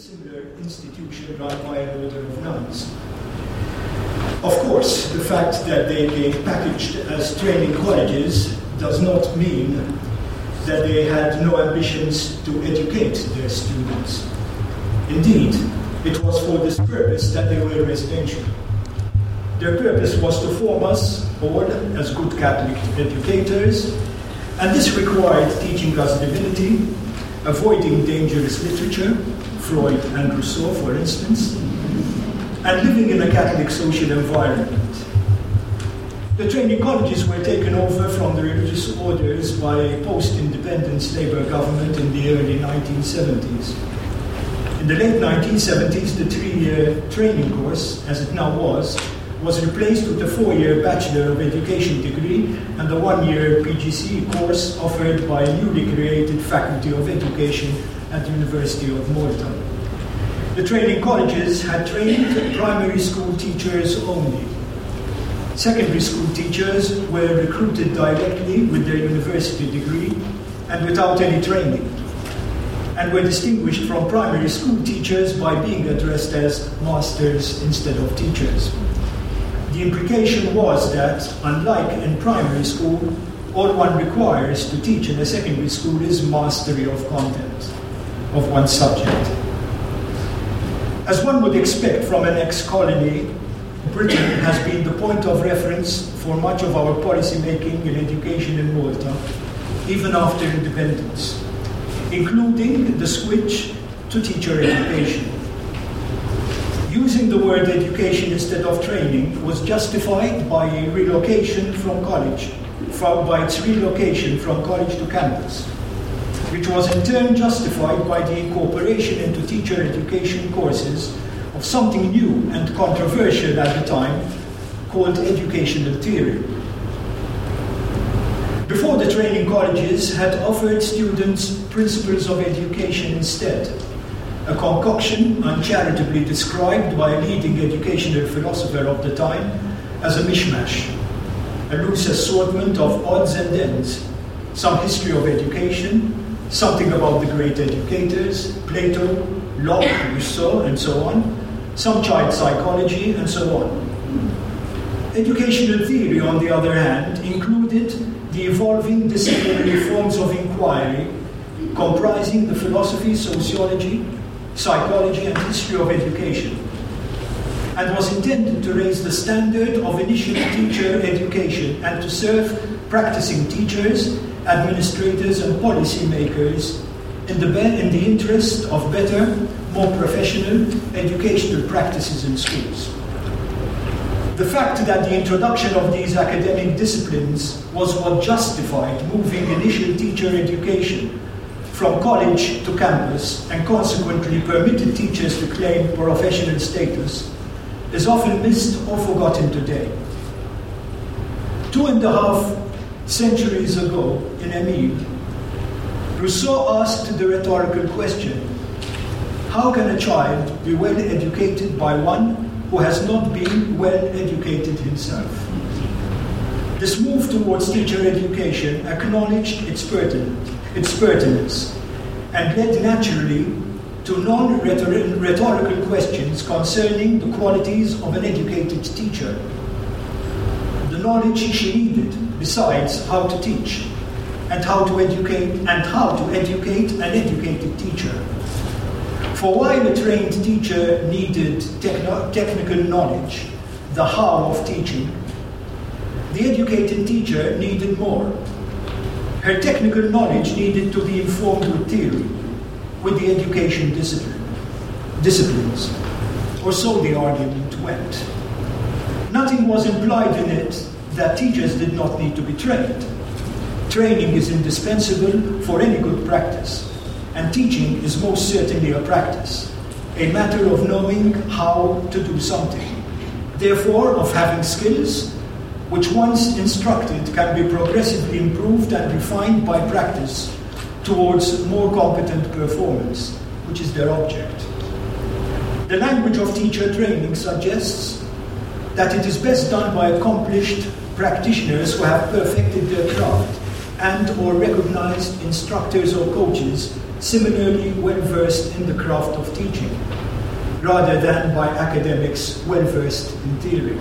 similar institution run by an order of nuns. Of course, the fact that they came packaged as training colleges does not mean that they had no ambitions to educate their students. Indeed, it was for this purpose that they were residential. Their purpose was to form us all as good Catholic educators, and this required teaching us divinity, avoiding dangerous literature, Freud and Rousseau, for instance, and living in a Catholic social environment. The training colleges were taken over from the religious orders by a post-independence Labour government in the early 1970s. In the late 1970s, the 3-year training course, as it now was replaced with a 4-year Bachelor of Education degree and the 1-year PGCE course offered by a newly created Faculty of Education at the University of Malta. The training colleges had trained primary school teachers only. Secondary school teachers were recruited directly with their university degree and without any training, and were distinguished from primary school teachers by being addressed as masters instead of teachers. The implication was that, unlike in primary school, all one requires to teach in a secondary school is mastery of content of one's subject. As one would expect from an ex-colony, Britain has been the point of reference for much of our policy making in education in Malta, even after independence, including the switch to teacher education. Using the word education instead of training was justified by its relocation from college to campus, which was in turn justified by the incorporation into teacher education courses of something new and controversial at the time called educational theory. Before, the training colleges had offered students principles of education instead, a concoction uncharitably described by a leading educational philosopher of the time as a mishmash, a loose assortment of odds and ends, some history of education, something about the great educators, Plato, Locke, Rousseau, and so on, some child psychology, and so on. Educational theory, on the other hand, included the evolving disciplinary forms of inquiry comprising the philosophy, sociology, psychology, and history of education, and was intended to raise the standard of initial teacher education and to serve practicing teachers, administrators, and policymakers in the interest of better, more professional educational practices in schools. The fact that the introduction of these academic disciplines was what justified moving initial teacher education from college to campus and consequently permitted teachers to claim professional status is often missed or forgotten today. 2.5 centuries ago in Emile, Rousseau asked the rhetorical question, how can a child be well educated by one who has not been well educated himself? This move towards teacher education acknowledged its pertinence and led naturally to non-rhetorical questions concerning the qualities of an educated teacher, the knowledge she needed besides how to teach, and how to educate an educated teacher. For while a trained teacher needed technical knowledge, the how of teaching, the educated teacher needed more. Her technical knowledge needed to be informed with theory, with the education disciplines, or so the argument went. Nothing was implied in it that teachers did not need to be trained. Training is indispensable for any good practice, and teaching is most certainly a practice, a matter of knowing how to do something, therefore of having skills which once instructed can be progressively improved and refined by practice towards more competent performance, which is their object. The language of teacher training suggests that it is best done by accomplished practitioners who have perfected their craft and or recognized instructors or coaches similarly well-versed in the craft of teaching, rather than by academics well-versed in theory.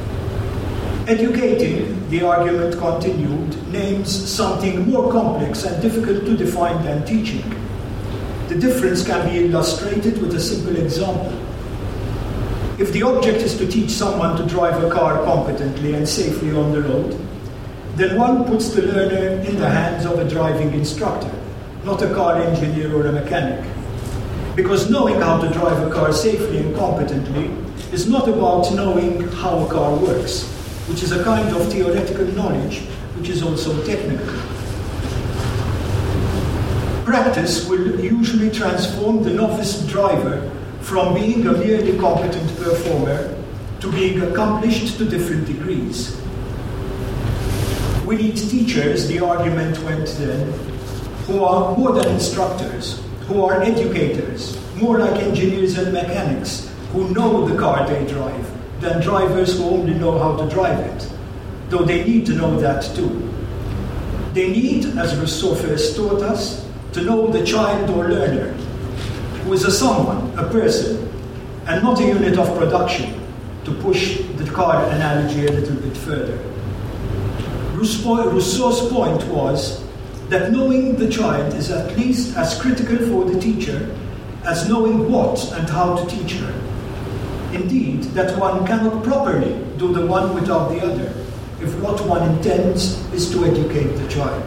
Educating, the argument continued, names something more complex and difficult to define than teaching. The difference can be illustrated with a simple example. If the object is to teach someone to drive a car competently and safely on the road, then one puts the learner in the hands of a driving instructor, not a car engineer or a mechanic. Because knowing how to drive a car safely and competently is not about knowing how a car works, which is a kind of theoretical knowledge which is also technical. Practice will usually transform the novice driver from being a merely competent performer to being accomplished to different degrees. We need teachers, the argument went then, who are more than instructors, who are educators, more like engineers and mechanics, who know the car they drive, than drivers who only know how to drive it, though they need to know that too. They need, as Rousseau first taught us, to know the child or learner, who is a someone, a person, and not a unit of production, to push the car analogy a little bit further. Rousseau's point was that knowing the child is at least as critical for the teacher as knowing what and how to teach her. Indeed, that one cannot properly do the one without the other, if what one intends is to educate the child.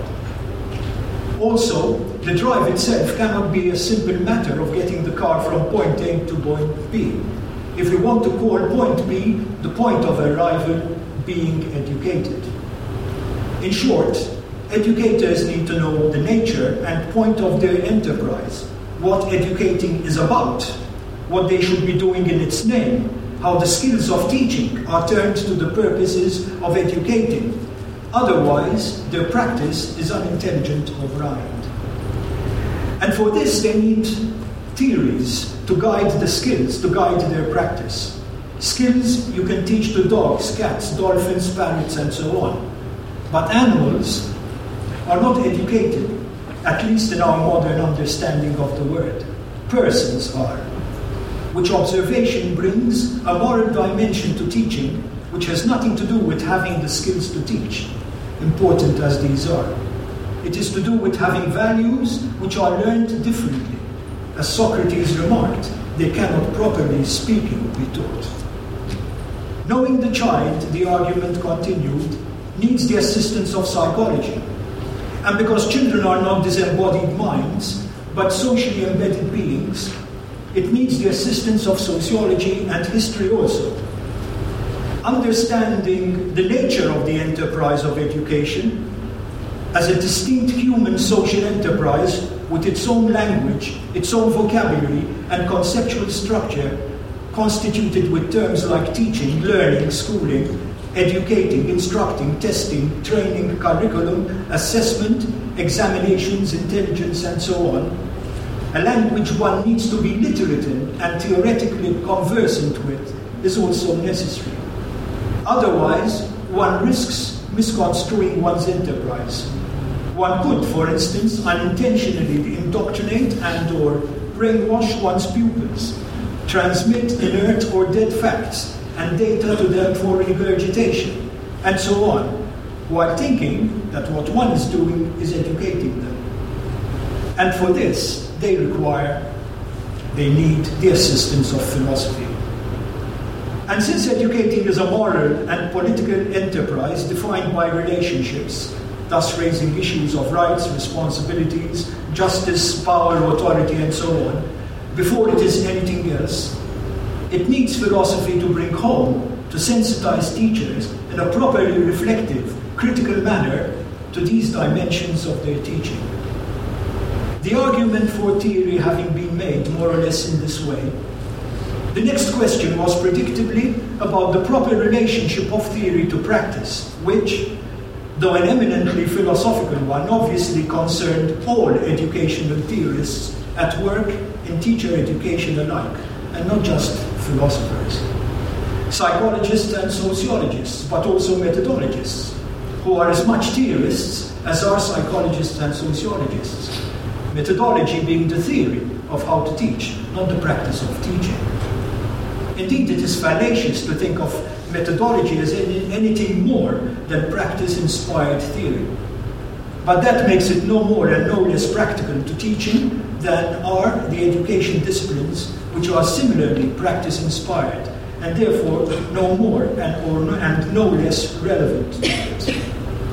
Also, the drive itself cannot be a simple matter of getting the car from point A to point B, if we want to call point B the point of arrival being educated. In short, educators need to know the nature and point of their enterprise, what educating is about, what they should be doing in its name, how the skills of teaching are turned to the purposes of educating. Otherwise, their practice is unintelligent or blind. And for this, they need theories to guide the skills, to guide their practice. Skills you can teach to dogs, cats, dolphins, parrots, and so on. But animals are not educated, at least in our modern understanding of the word. Persons are, which observation brings a moral dimension to teaching, which has nothing to do with having the skills to teach, important as these are. It is to do with having values which are learned differently. As Socrates remarked, they cannot, properly speaking, be taught. Knowing the child, the argument continued, needs the assistance of psychology. And because children are not disembodied minds, but socially embedded beings, it needs the assistance of sociology and history also. Understanding the nature of the enterprise of education as a distinct human social enterprise with its own language, its own vocabulary, and conceptual structure, constituted with terms like teaching, learning, schooling, educating, instructing, testing, training, curriculum, assessment, examinations, intelligence, and so on, a language one needs to be literate in and theoretically conversant with is also necessary. Otherwise, one risks misconstruing one's enterprise. One could, for instance, unintentionally indoctrinate and/or brainwash one's pupils, transmit inert or dead facts and data to them for regurgitation, and so on, while thinking that what one is doing is educating them. And for this, they need the assistance of philosophy. And since educating is a moral and political enterprise defined by relationships, thus raising issues of rights, responsibilities, justice, power, authority, and so on, before it is anything else, it needs philosophy to bring home, to sensitize teachers in a properly reflective, critical manner to these dimensions of their teaching. The argument for theory having been made more or less in this way, the next question was predictably about the proper relationship of theory to practice, which, though an eminently philosophical one, obviously concerned all educational theorists at work in teacher education alike, and not just philosophers. Psychologists and sociologists, but also methodologists, who are as much theorists as are psychologists and sociologists. Methodology being the theory of how to teach, not the practice of teaching. Indeed, it is fallacious to think of methodology as anything more than practice-inspired theory. But that makes it no more and no less practical to teaching than are the education disciplines which are similarly practice-inspired, and therefore no more and no less relevant to it.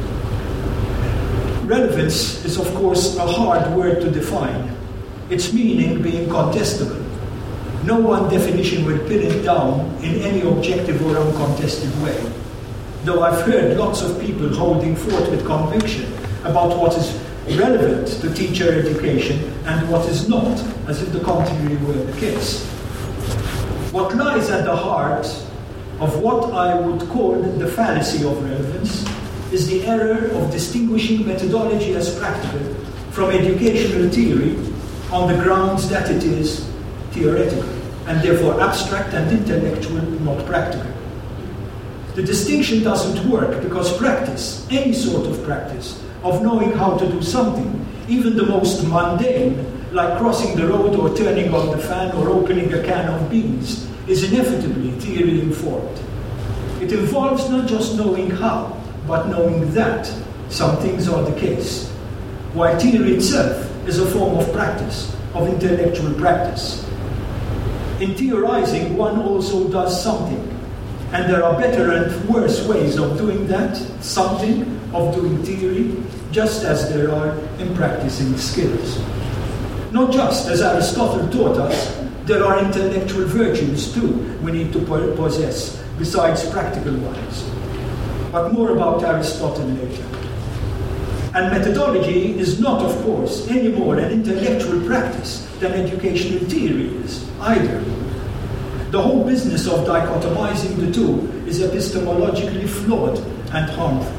Relevance is, of course, a hard word to define, its meaning being contestable. No one definition will pin it down in any objective or uncontested way, though I've heard lots of people holding forth with conviction about what is relevant to teacher education and what is not, as if the contrary were the case. What lies at the heart of what I would call the fallacy of relevance is the error of distinguishing methodology as practical from educational theory on the grounds that it is theoretical, and therefore abstract and intellectual, not practical. The distinction doesn't work because practice, any sort of practice, of knowing how to do something, even the most mundane, like crossing the road or turning on the fan or opening a can of beans, is inevitably theory-informed. It involves not just knowing how, but knowing that some things are the case, while theory itself is a form of practice, of intellectual practice. In theorizing, one also does something, and there are better and worse ways of doing that, something, of doing theory, just as there are in practicing skills. Not just, as Aristotle taught us, there are intellectual virtues too we need to possess, besides practical ones. But more about Aristotle later. And methodology is not, of course, any more an intellectual practice than educational theory is, either. The whole business of dichotomizing the two is epistemologically flawed and harmful.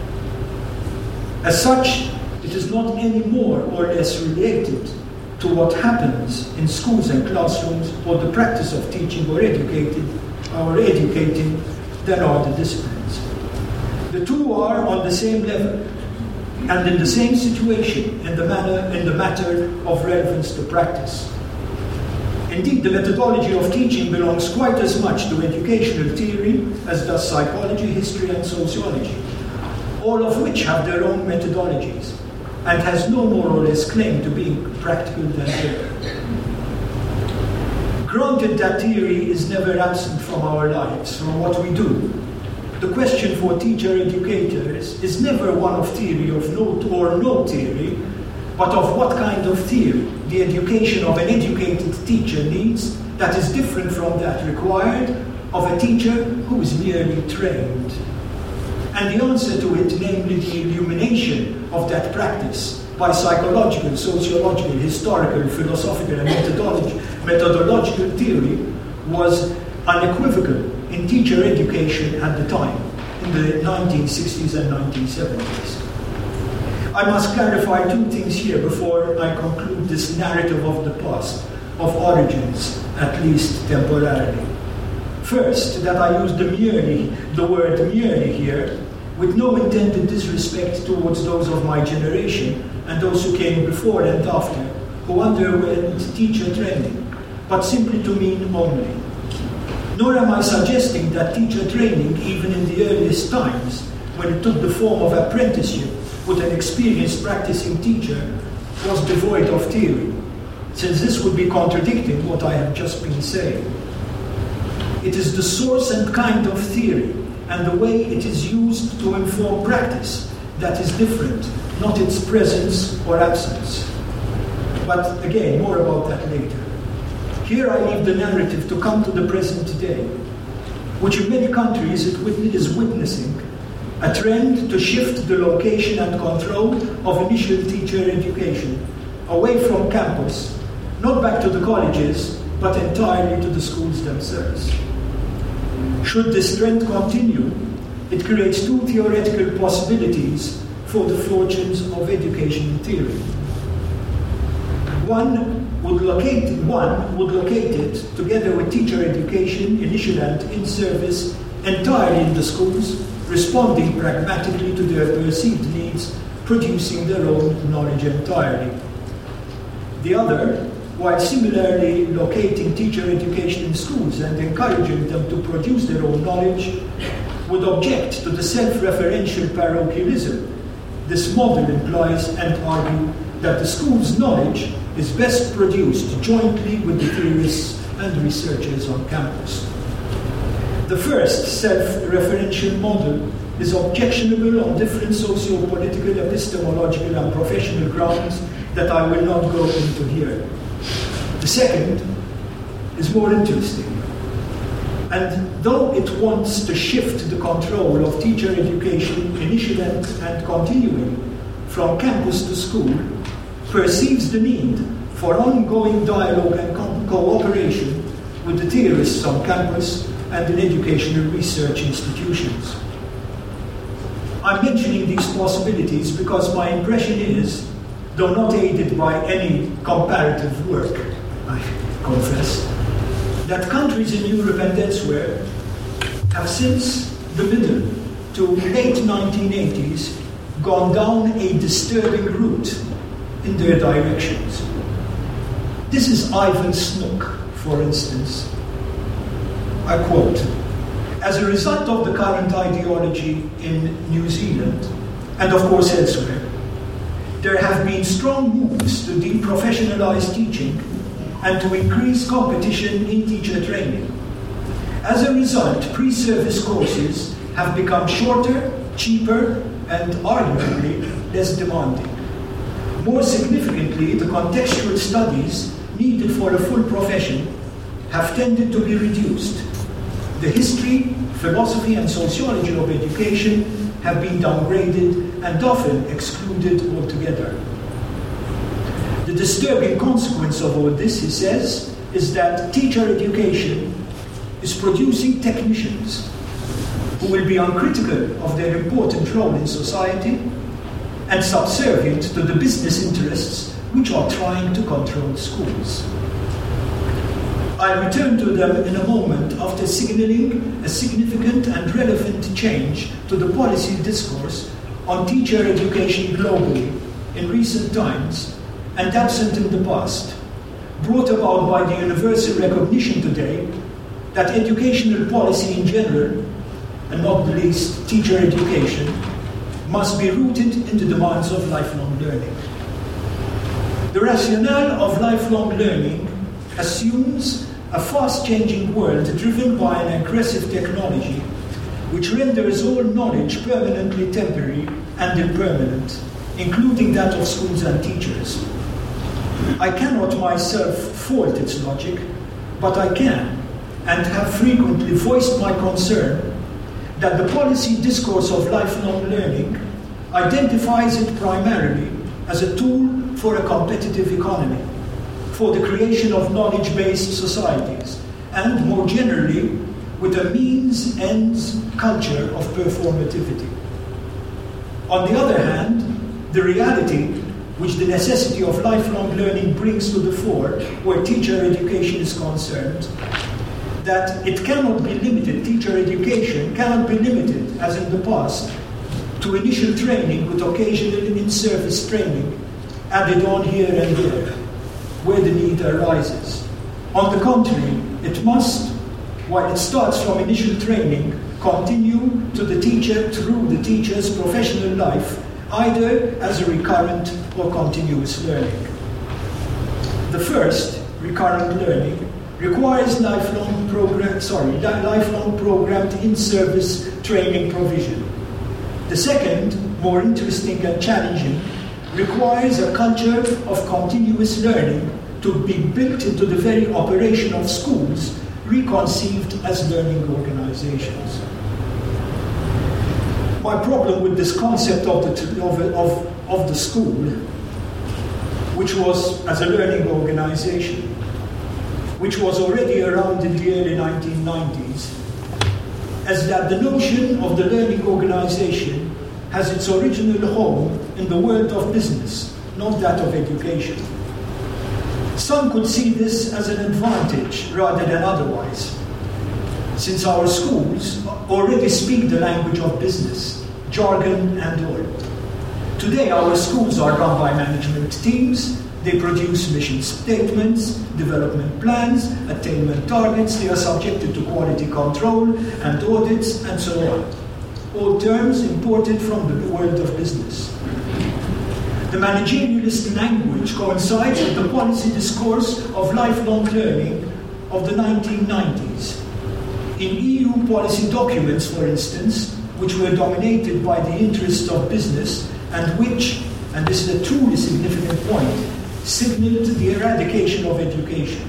As such, it is not any more or less related to what happens in schools and classrooms or the practice of teaching or educating than are the disciplines. The two are on the same level and in the same situation in the matter of relevance to practice. Indeed, the methodology of teaching belongs quite as much to educational theory as does psychology, history, and sociology, all of which have their own methodologies and has no more or less claim to being practical than they. Granted that theory is never absent from our lives, from what we do, the question for teacher educators is never one of theory of note or no theory, but of what kind of theory the education of an educated teacher needs that is different from that required of a teacher who is merely trained. And the answer to it, namely the illumination of that practice by psychological, sociological, historical, philosophical, and methodological theory, was unequivocal in teacher education at the time, in the 1960s and 1970s. I must clarify two things here before I conclude this narrative of the past, of origins, at least temporarily. First, that I use the word merely here, with no intended disrespect towards those of my generation and those who came before and after, who underwent teacher training, but simply to mean only. Nor am I suggesting that teacher training, even in the earliest times, when it took the form of apprenticeship with an experienced practicing teacher, was devoid of theory, since this would be contradicting what I have just been saying. It is the source and kind of theory and the way it is used to inform practice that is different, not its presence or absence. But again, more about that later. Here I leave the narrative to come to the present day, which in many countries is witnessing a trend to shift the location and control of initial teacher education away from campus, not back to the colleges, but entirely to the schools themselves. Should this trend continue, it creates two theoretical possibilities for the fortunes of education theory. One would locate it, together with teacher education, initial and in-service, entirely in the schools, responding pragmatically to their perceived needs, producing their own knowledge entirely. The other, while similarly locating teacher education in schools and encouraging them to produce their own knowledge, would object to the self-referential parochialism this model implies and argue that the school's knowledge is best produced jointly with the theorists and researchers on campus. The first self-referential model is objectionable on different socio-political, epistemological and professional grounds that I will not go into here. The second is more interesting. And though it wants to shift the control of teacher education, initial and continuing, from campus to school, perceives the need for ongoing dialogue and cooperation with the theorists on campus and in educational research institutions. I'm mentioning these possibilities because my impression is, though not aided by any comparative work, I confess, that countries in Europe and elsewhere have since the middle to late 1980s gone down a disturbing route in their directions. This is Ivan Snook, for instance. I quote, "As a result of the current ideology in New Zealand, and of course elsewhere, there have been strong moves to deprofessionalize teaching and to increase competition in teacher training. As a result, pre-service courses have become shorter, cheaper, and arguably less demanding. More significantly, the contextual studies needed for a full profession have tended to be reduced. The history, philosophy, and sociology of education have been downgraded and often excluded altogether. The disturbing consequence of all this," he says, "is that teacher education is producing technicians who will be uncritical of their important role in society and subservient to the business interests which are trying to control schools." I return to them in a moment after signaling a significant and relevant change to the policy discourse on teacher education globally in recent times and absent in the past, brought about by the universal recognition today that educational policy in general, and not the least teacher education, must be rooted in the demands of lifelong learning. The rationale of lifelong learning assumes a fast-changing world driven by an aggressive technology which renders all knowledge permanently temporary and impermanent, including that of schools and teachers. I cannot myself fault its logic, but I can and have frequently voiced my concern that the policy discourse of lifelong learning identifies it primarily as a tool for a competitive economy, for the creation of knowledge-based societies, and more generally, with a means-ends culture of performativity. On the other hand, the reality which the necessity of lifelong learning brings to the fore where teacher education is concerned, that it cannot be limited, teacher education cannot be limited, as in the past, to initial training with occasional in-service training added on here and there, where the need arises. On the contrary, it must, while it starts from initial training, continue to the teacher through the teacher's professional life, either as a recurrent or continuous learning. The first, recurrent learning, requires lifelong programmed in-service training provision. The second, more interesting and challenging, requires a culture of continuous learning to be built into the very operation of schools, reconceived as learning organizations. My problem with this concept of the school, which was as a learning organization, which was already around in the early 1990s, is that the notion of the learning organization has its original home in the world of business, not that of education. Some could see this as an advantage rather than otherwise, since our schools already speak the language of business, jargon and all. Today our schools are run by management teams They produce mission statements, development plans, attainment targets. They are subjected to quality control and audits, and so on. All terms imported from the world of business. The managerialist language coincides with the policy discourse of lifelong learning of the 1990s. In EU policy documents, for instance, which were dominated by the interests of business and which, and this is a truly significant point, signaled the eradication of education.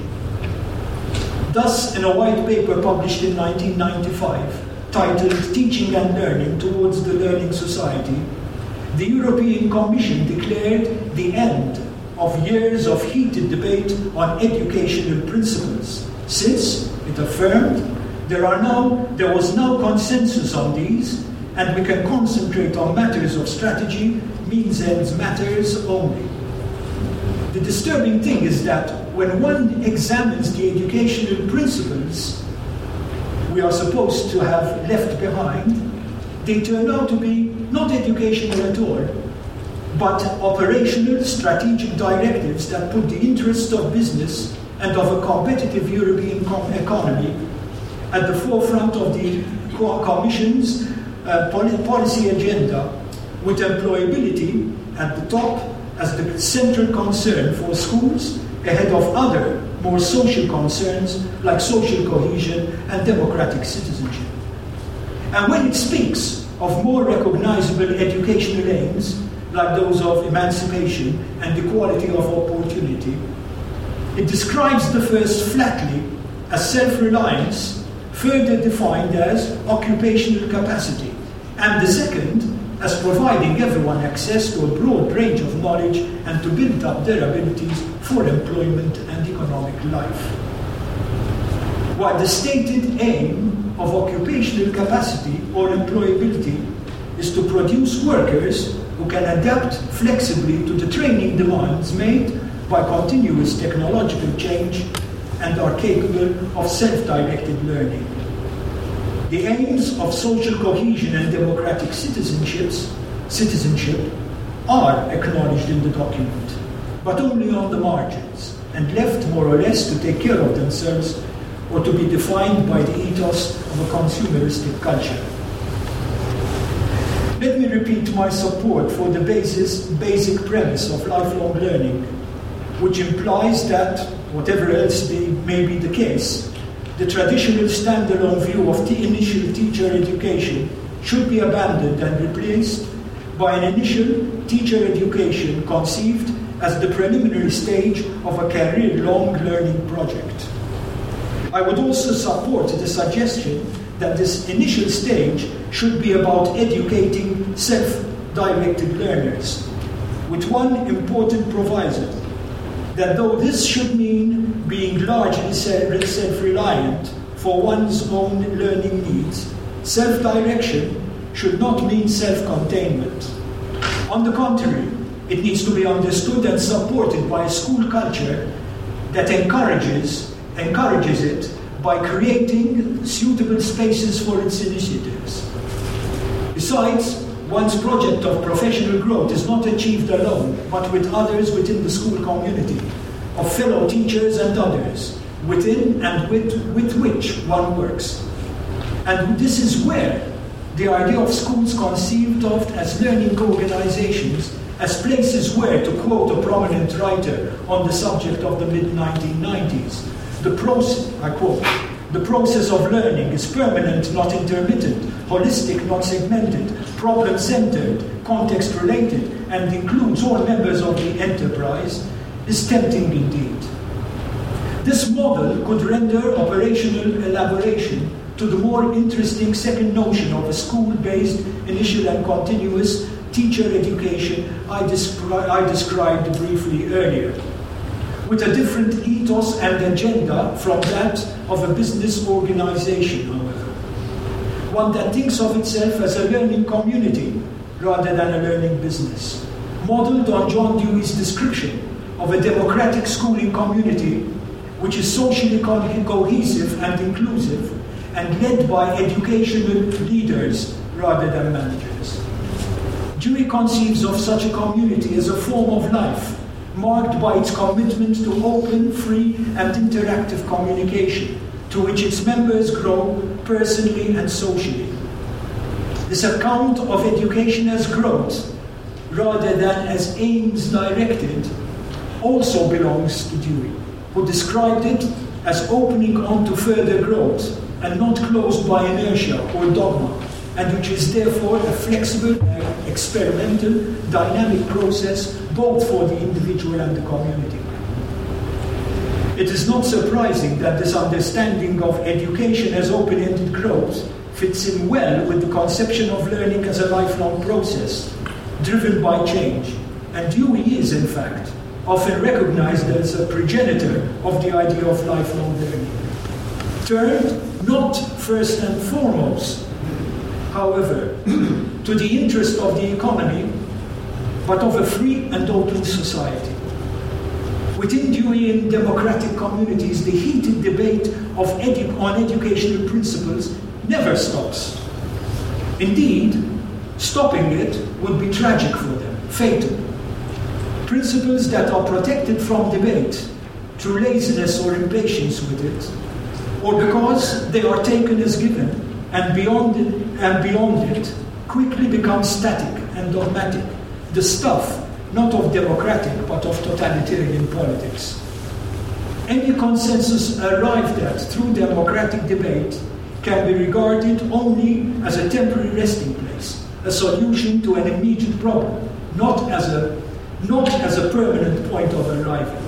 Thus, in a white paper published in 1995, titled Teaching and Learning Towards the Learning Society, the European Commission declared the end of years of heated debate on educational principles, since, it affirmed, there was now consensus on these, and we can concentrate on matters of strategy, means ends matters only. The disturbing thing is that when one examines the educational principles we are supposed to have left behind, they turn out to be not educational at all, but operational strategic directives that put the interests of business and of a competitive European economy at the forefront of the Commission's policy agenda, with employability at the top as the central concern for schools ahead of other more social concerns like social cohesion and democratic citizenship. And when it speaks of more recognizable educational aims like those of emancipation and equality of opportunity, it describes the first flatly as self-reliance, further defined as occupational capacity, and the second as providing everyone access to a broad range of knowledge and to build up their abilities for employment and economic life. While the stated aim of occupational capacity or employability is to produce workers who can adapt flexibly to the training demands made by continuous technological change and are capable of self-directed learning. The aims of social cohesion and democratic citizenship are acknowledged in the document, but only on the margins, and left more or less to take care of themselves or to be defined by the ethos of a consumeristic culture. Let me repeat my support for the basic premise of lifelong learning, which implies that, whatever else may be the case, the traditional standalone view of the initial teacher education should be abandoned and replaced by an initial teacher education conceived as the preliminary stage of a career-long learning project. I would also support the suggestion that this initial stage should be about educating self-directed learners, with one important proviso, that though this should mean being largely self-reliant for one's own learning needs, self-direction should not mean self-containment. On the contrary, it needs to be understood and supported by a school culture that encourages it by creating suitable spaces for its initiatives. Besides, one's project of professional growth is not achieved alone, but with others within the school community, of fellow teachers and others, within and with which one works. And this is where the idea of schools conceived of as learning organizations, as places where, to quote a prominent writer on the subject of the mid-1990s, the process of learning is permanent, not intermittent, holistic, not segmented, problem-centered, context-related, and includes all members of the enterprise, is tempting indeed. This model could render operational elaboration to the more interesting second notion of a school-based initial and continuous teacher education I described briefly earlier, with a different ethos and agenda from that of a business organization, however. One that thinks of itself as a learning community rather than a learning business, modeled on John Dewey's description of a democratic schooling community which is socially cohesive and inclusive and led by educational leaders rather than managers. Dewey conceives of such a community as a form of life marked by its commitment to open, free, and interactive communication, to which its members grow personally and socially. This account of education as growth, rather than as aims directed, also belongs to Dewey, who described it as opening on to further growth and not closed by inertia or dogma, and which is therefore a flexible, experimental, dynamic process both for the individual and the community. It is not surprising that this understanding of education as open-ended growth fits in well with the conception of learning as a lifelong process, driven by change. And Dewey is, in fact, often recognized as a progenitor of the idea of lifelong learning. Turned not first and foremost, however, to the interest of the economy, but of a free and open society. Within Deweyian democratic communities, the heated debate on educational principles never stops. Indeed, stopping it would be tragic for them, fatal. Principles that are protected from debate through laziness or impatience with it, or because they are taken as given and beyond it quickly become static and dogmatic, the stuff not of democratic but of totalitarian politics. Any consensus arrived at through democratic debate can be regarded only as a temporary resting place, a solution to an immediate problem, not as a permanent point of arrival.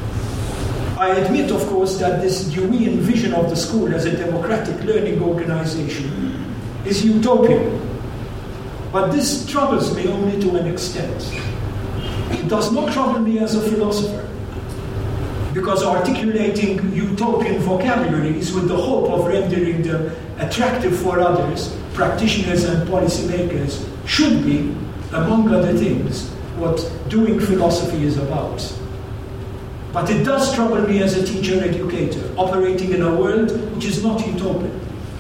I admit, of course, that this Deweyian vision of the school as a democratic learning organization is utopian, but this troubles me only to an extent. It does not trouble me as a philosopher, because articulating utopian vocabularies with the hope of rendering them attractive for others, practitioners and policymakers, should be, among other things, what doing philosophy is about. But it does trouble me as a teacher-educator, operating in a world which is not utopian,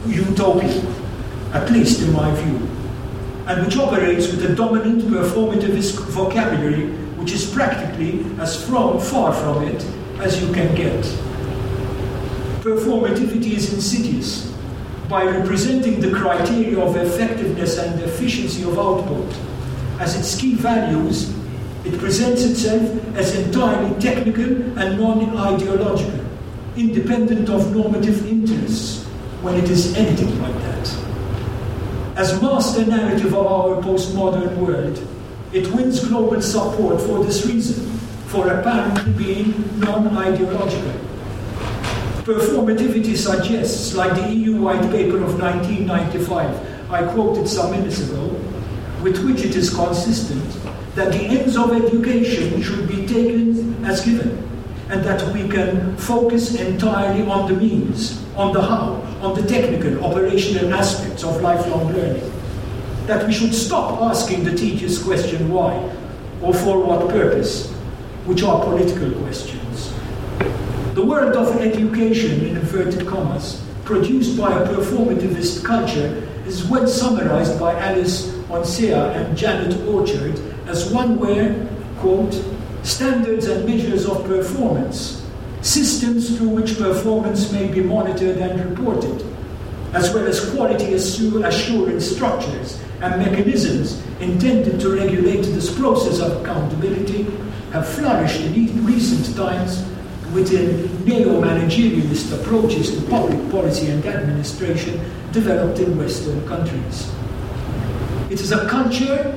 at least in my view, and which operates with a dominant performativist vocabulary which is practically as far from it as you can get. Performativity is insidious by representing the criteria of effectiveness and efficiency of output as its key values. It presents itself as entirely technical and non-ideological, independent of normative interests, when it is anything like that. As master narrative of our postmodern world, it wins global support for this reason, for apparently being non-ideological. Performativity suggests, like the EU White Paper of 1995, I quoted some minutes ago, with which it is consistent, that the ends of education should be taken as given, and that we can focus entirely on the means, on the how, on the technical, operational aspects of lifelong learning. That we should stop asking the teacher's question why, or for what purpose, which are political questions. The world of education, in inverted commas, produced by a performativist culture is well summarized by Alice Onsea and Janet Orchard as one where, quote, standards and measures of performance, systems through which performance may be monitored and reported, as well as quality assurance structures and mechanisms intended to regulate this process of accountability, have flourished in recent times within neo-managerialist approaches to public policy and administration developed in Western countries. It is a culture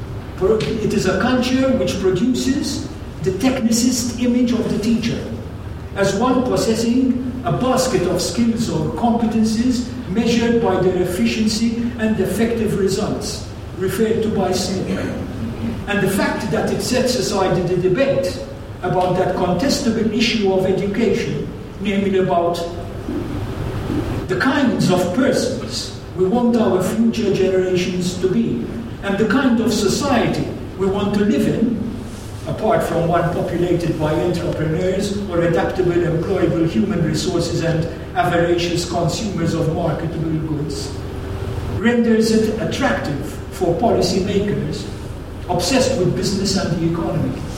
which produces the technicist image of the teacher as one possessing a basket of skills or competencies measured by their efficiency and effective results, referred to by Smith. And the fact that it sets aside the debate about that contestable issue of education, namely about the kinds of persons we want our future generations to be, and the kind of society we want to live in, apart from one populated by entrepreneurs or adaptable, employable human resources and avaricious consumers of marketable goods, renders it attractive for policymakers obsessed with business and the economy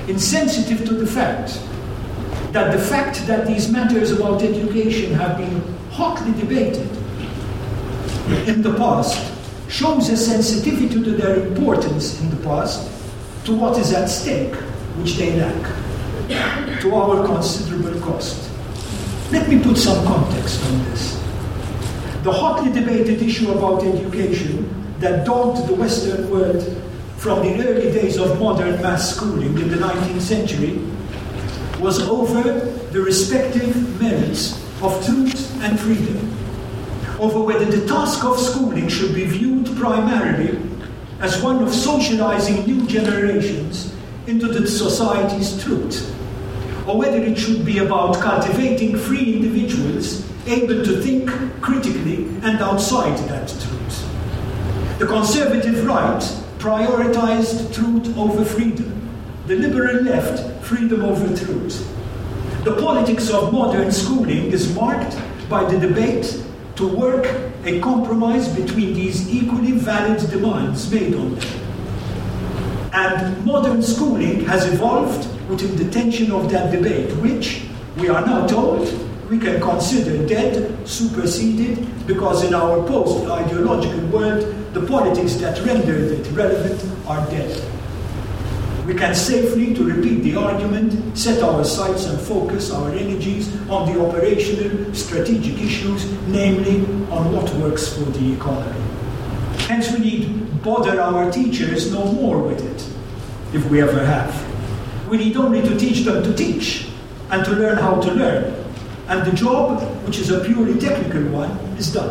insensitive to the fact that these matters about education have been hotly debated in the past shows a sensitivity to their importance in the past to what is at stake, which they lack, to our considerable cost. Let me put some context on this. The hotly debated issue about education that dogged the Western world from the early days of modern mass schooling in the 19th century was over the respective merits of truth and freedom, over whether the task of schooling should be viewed primarily as one of socializing new generations into the society's truth, or whether it should be about cultivating free individuals able to think critically and outside that truth. The conservative right prioritized truth over freedom. The liberal left, freedom over truth. The politics of modern schooling is marked by the debate to work a compromise between these equally valid demands made on them. And modern schooling has evolved within the tension of that debate, which, we are now told, we can consider dead, superseded, because in our post-ideological world, the politics that rendered it relevant are dead. We can safely, to repeat the argument, set our sights and focus our energies on the operational, strategic issues, namely on what works for the economy. Hence, we need bother our teachers no more with it, if we ever have. We need only to teach them to teach and to learn how to learn. And the job, which is a purely technical one, is done.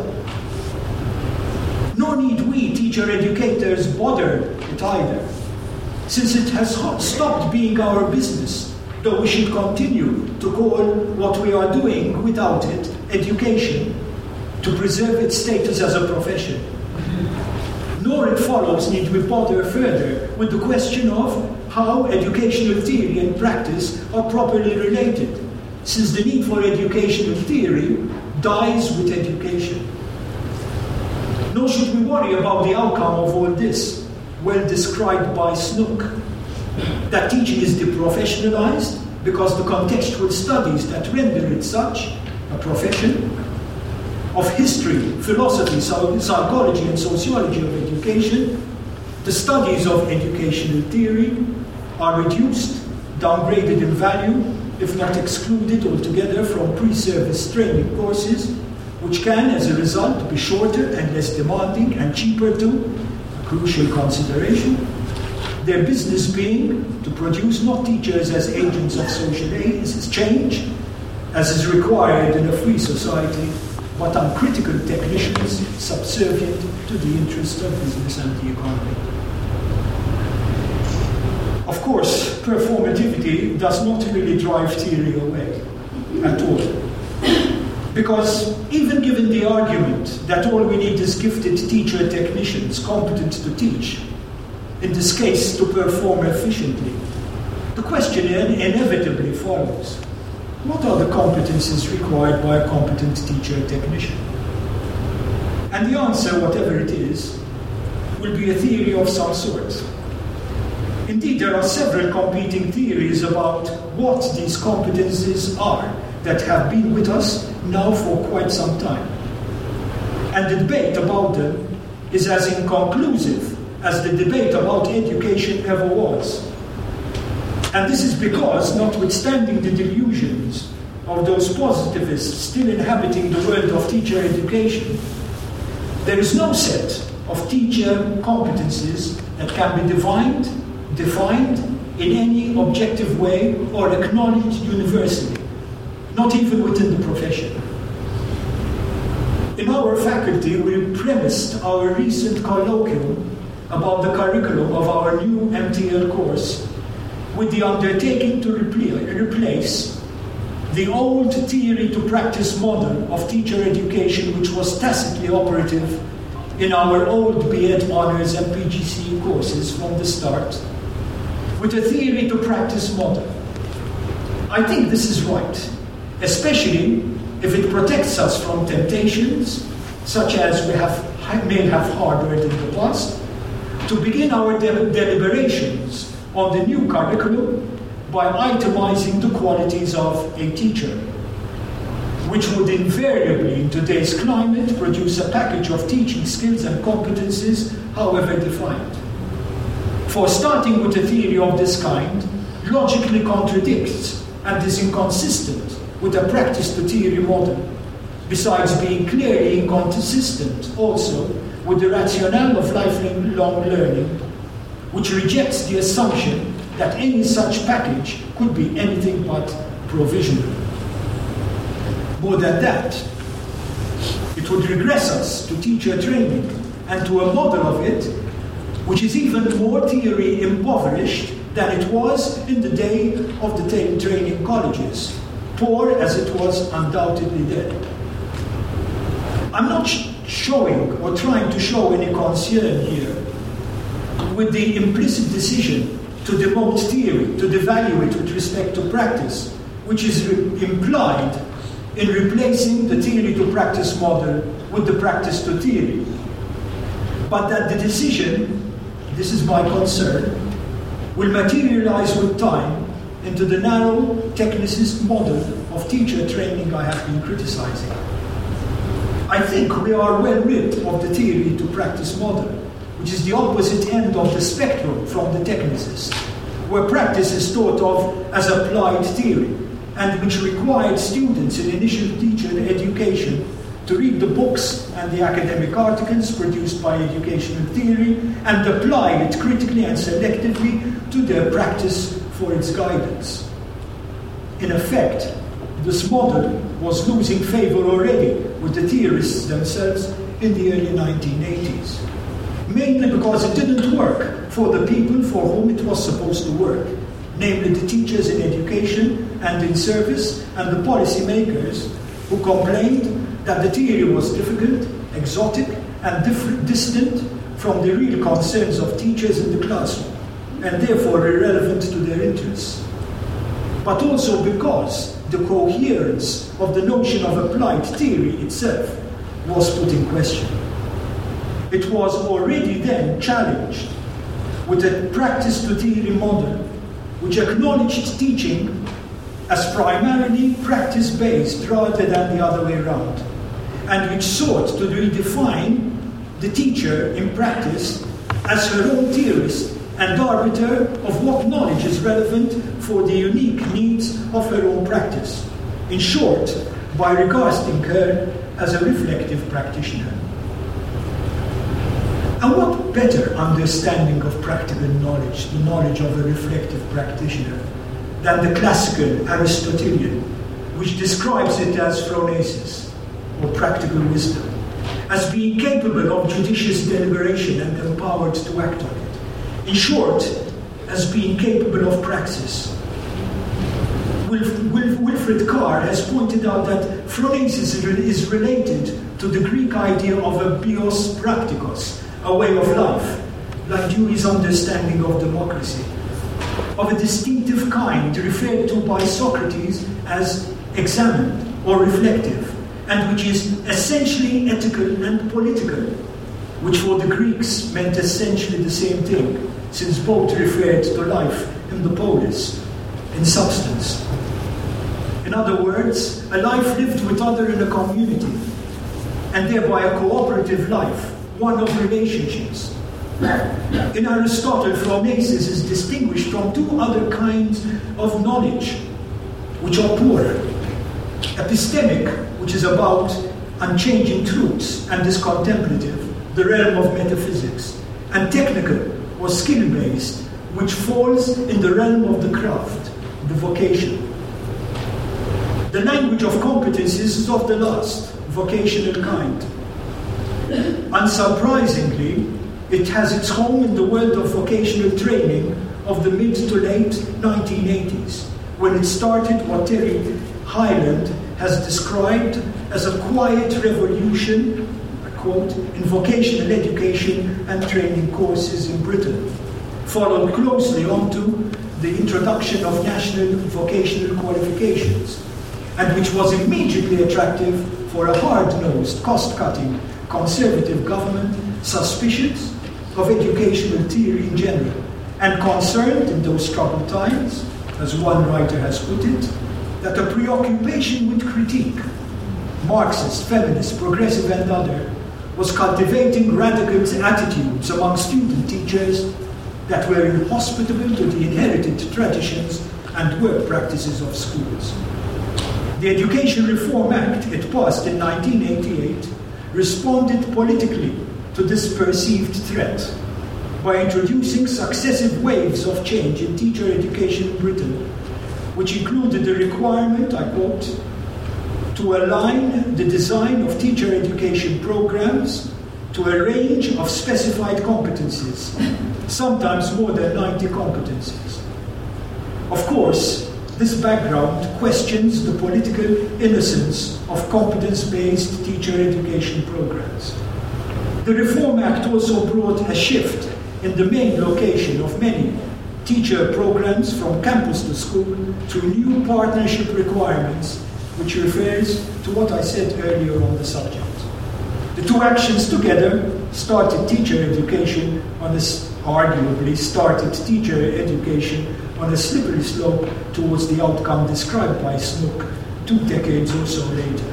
Nor need we, teacher educators, bother it either, since it has stopped being our business, though we should continue to call what we are doing without it education, to preserve its status as a profession. Nor it follows need we bother further with the question of how educational theory and practice are properly related, since the need for educational theory dies with education. Nor should we worry about the outcome of all this, well described by Snook, that teaching is deprofessionalized because the contextual studies that render it such a profession of history, philosophy, psychology, and sociology of education, the studies of educational theory are reduced, downgraded in value, if not excluded altogether from pre-service training courses, which can, as a result, be shorter and less demanding and cheaper too, a crucial consideration. Their business being to produce not teachers as agents of social change, as is required in a free society, but uncritical technicians subservient to the interests of business and the economy. Of course, performativity does not really drive theory away at all. Because even given the argument that all we need is gifted teacher technicians competent to teach, in this case to perform efficiently, the question inevitably follows. What are the competencies required by a competent teacher technician? And the answer, whatever it is, will be a theory of some sort. Indeed, there are several competing theories about what these competencies are that have been with us now for quite some time. And the debate about them is as inconclusive as the debate about education ever was. And this is because, notwithstanding the delusions of those positivists still inhabiting the world of teacher education, there is no set of teacher competencies that can be defined in any objective way or acknowledged universally, not even within the profession. In our faculty, we premised our recent colloquium about the curriculum of our new MTL course with the undertaking to replace the old theory to practice model of teacher education, which was tacitly operative in our old BEd Honours and PGCE courses from the start, with a theory to practice model. I think this is right, especially if it protects us from temptations, such as we may have harbored in the past, to begin our deliberations on the new curriculum by itemizing the qualities of a teacher, which would invariably, in today's climate, produce a package of teaching skills and competencies, however defined. For starting with a theory of this kind logically contradicts and is inconsistent with a practice-to-theory model, besides being clearly inconsistent also with the rationale of lifelong learning, which rejects the assumption that any such package could be anything but provisional. More than that, it would regress us to teacher training and to a model of it which is even more theory impoverished than it was in the day of the training colleges, poor as it was undoubtedly then. I'm not showing or trying to show any concern here with the implicit decision to demote theory, to devalue it with respect to practice, which is implied in replacing the theory-to-practice model with the practice-to-theory. But that the decision, this is my concern, will materialize with time into the narrow technicist model of teacher training I have been criticizing. I think we are well rid of the theory-to-practice model, which is the opposite end of the spectrum from the technicist, where practice is thought of as applied theory, and which required students in initial teacher education to read the books and the academic articles produced by educational theory and apply it critically and selectively to their practice for its guidance. In effect, this model was losing favor already with the theorists themselves in the early 1980s, mainly because it didn't work for the people for whom it was supposed to work, namely the teachers in education and in service and the policymakers who complained that the theory was difficult, exotic, and distant from the real concerns of teachers in the classroom, and therefore irrelevant to their interests. But also because the coherence of the notion of applied theory itself was put in question. It was already then challenged with a practice-to-theory model which acknowledged teaching as primarily practice-based rather than the other way around, and which sought to redefine the teacher in practice as her own theorist and arbiter of what knowledge is relevant for the unique needs of her own practice. In short, by regarding her as a reflective practitioner. And what better understanding of practical knowledge, the knowledge of a reflective practitioner, than the classical Aristotelian, which describes it as phronesis, or practical wisdom, as being capable of judicious deliberation and empowered to act on it. In short, as being capable of praxis. Wilfred Carr has pointed out that phronesis is related to the Greek idea of a bios praktikos, a way of life, like Dewey's understanding of democracy, of a distinctive kind referred to by Socrates as examined or reflective, and which is essentially ethical and political, which for the Greeks meant essentially the same thing, since both referred to life in the polis, in substance. In other words, a life lived with others in a community, and thereby a cooperative life, one of relationships. In Aristotle, phronesis is distinguished from two other kinds of knowledge, which are poorer. Epistemic, which is about unchanging truths and is contemplative, the realm of metaphysics, and technical or skill-based, which falls in the realm of the craft, the vocation. The language of competences is of the last, vocational kind. Unsurprisingly, it has its home in the world of vocational training of the mid to late 1980s, when it started what Terry Hyland has described as a quiet revolution, I quote, in vocational education and training courses in Britain, followed closely onto the introduction of national vocational qualifications, and which was immediately attractive for a hard-nosed, cost-cutting, conservative government suspicious of educational theory in general, and concerned in those troubled times as one writer has put it, that a preoccupation with critique, Marxist, feminist, progressive and other, was cultivating radical attitudes among student teachers that were inhospitable to the inherited traditions and work practices of schools. The Education Reform Act, it passed in 1988, responded politically to this perceived threat by introducing successive waves of change in teacher education in Britain, which included the requirement, I quote, to align the design of teacher education programs to a range of specified competencies, sometimes more than 90 competencies. Of course, this background questions the political innocence of competence-based teacher education programs. The Reform Act also brought a shift in the main location of many teacher programs from campus to school through new partnership requirements, which refers to what I said earlier on the subject. The two actions together started teacher education on a slippery slope towards the outcome described by Snook 2 decades or so later.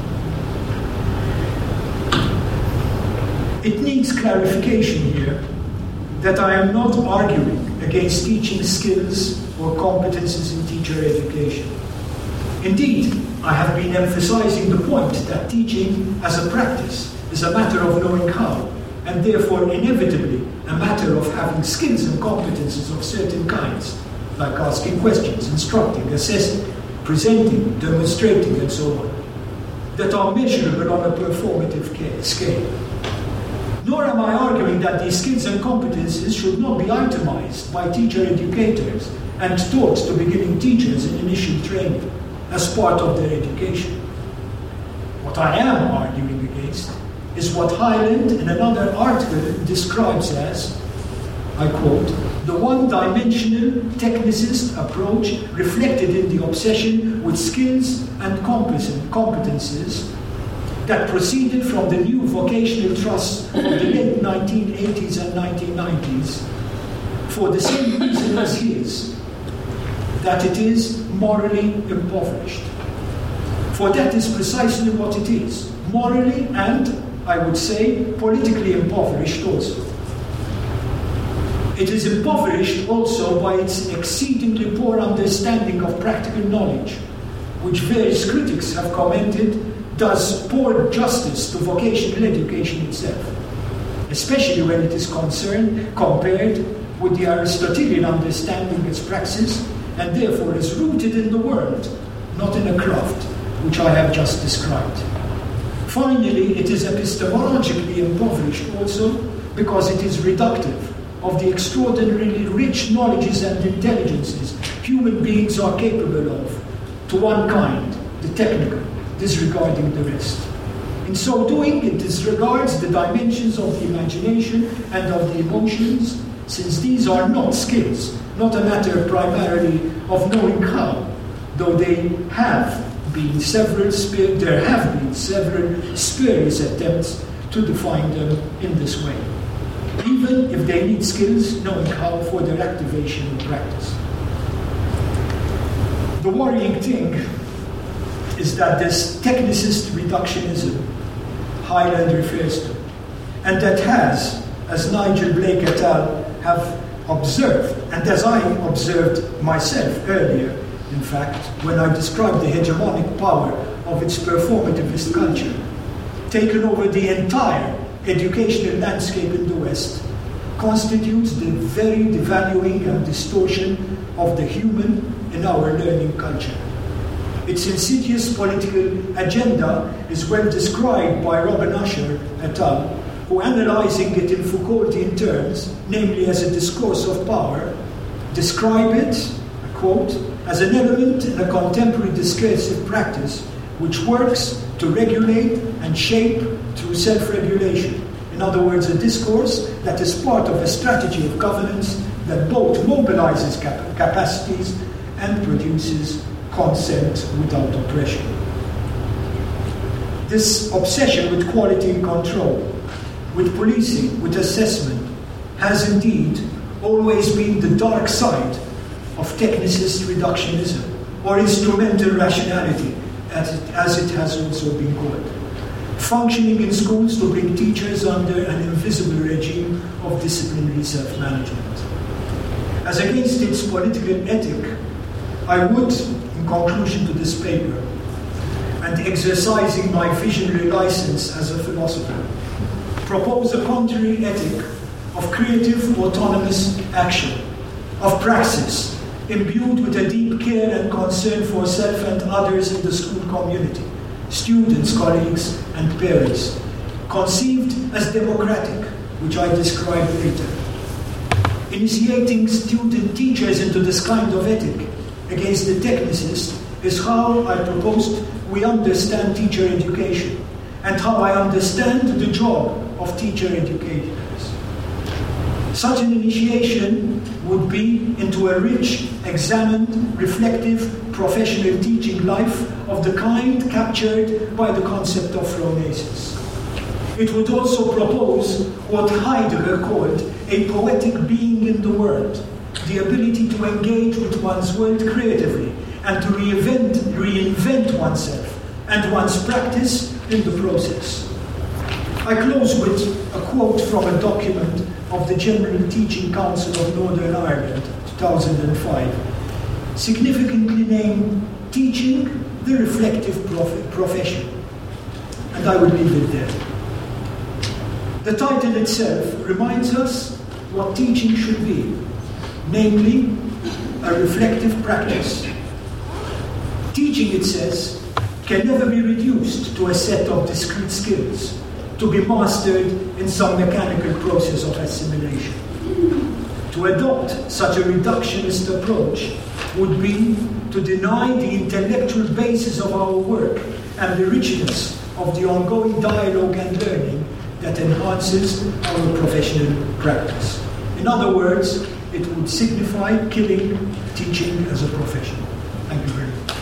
It needs clarification here that I am not arguing against teaching skills or competences in teacher education. Indeed, I have been emphasizing the point that teaching as a practice is a matter of knowing how, and therefore inevitably a matter of having skills and competences of certain kinds, like asking questions, instructing, assessing, presenting, demonstrating, and so on, that are measurable on a performative scale. Nor am I arguing that these skills and competences should not be itemized by teacher educators and taught to beginning teachers in initial training as part of their education. What I am arguing against is what Hyland in another article describes as, I quote, the one-dimensional technicist approach reflected in the obsession with skills and competences that proceeded from the new vocational trusts of the late 1980s and 1990s for the same reason as his, that it is morally impoverished. For that is precisely what it is, morally and, I would say, politically impoverished also. It is impoverished also by its exceedingly poor understanding of practical knowledge, which various critics have commented does poor justice to vocational education itself, especially when it is compared with the Aristotelian understanding its praxis, and therefore is rooted in the world, not in a craft, which I have just described. Finally, it is epistemologically impoverished also because it is reductive of the extraordinarily rich knowledges and intelligences human beings are capable of to one kind, the technical, disregarding the rest. In so doing, it disregards the dimensions of the imagination and of the emotions, since these are not skills, not a matter primarily of knowing how, though there have been several spurious attempts to define them in this way, even if they need skills knowing how for their activation in practice. The worrying thing is that this technicist reductionism Hyland refers to, and that has, as Nigel Blake et al. Have observed, and as I observed myself earlier, in fact, when I described the hegemonic power of its performativist culture, taken over the entire educational landscape in the West, constitutes the very devaluing and distortion of the human in our learning culture. Its insidious political agenda is well described by Robin Usher et al., who, analyzing it in Foucaultian terms, namely as a discourse of power, describe it, I quote, as an element in a contemporary discursive practice which works to regulate and shape through self-regulation. In other words, a discourse that is part of a strategy of governance that both mobilizes capacities and produces consent without oppression. This obsession with quality and control, with policing, with assessment, has indeed always been the dark side of technicist reductionism or instrumental rationality, as it has also been called, functioning in schools to bring teachers under an invisible regime of disciplinary self-management. As against its political ethic, I would, in conclusion to this paper, and exercising my visionary license as a philosopher, propose a contrary ethic of creative, autonomous action, of praxis, imbued with a deep care and concern for self and others in the school community, students, colleagues, and parents, conceived as democratic, which I describe later. Initiating student teachers into this kind of ethic against the technicist is how I proposed we understand teacher education and how I understand the job of teacher educators. Such an initiation would be into a rich, examined, reflective, professional teaching life of the kind captured by the concept of phronesis. It would also propose what Heidegger called a poetic being in the world, the ability to engage with one's world creatively and to reinvent oneself and one's practice in the process. I close with a quote from a document of the General Teaching Council of Northern Ireland, 2005, significantly named Teaching the Reflective Profession. And I will leave it there. The title itself reminds us what teaching should be, namely, a reflective practice. Teaching, it says, can never be reduced to a set of discrete skills to be mastered in some mechanical process of assimilation. To adopt such a reductionist approach would be to deny the intellectual basis of our work and the richness of the ongoing dialogue and learning that enhances our professional practice. In other words, it would signify killing teaching as a profession. Thank you very much.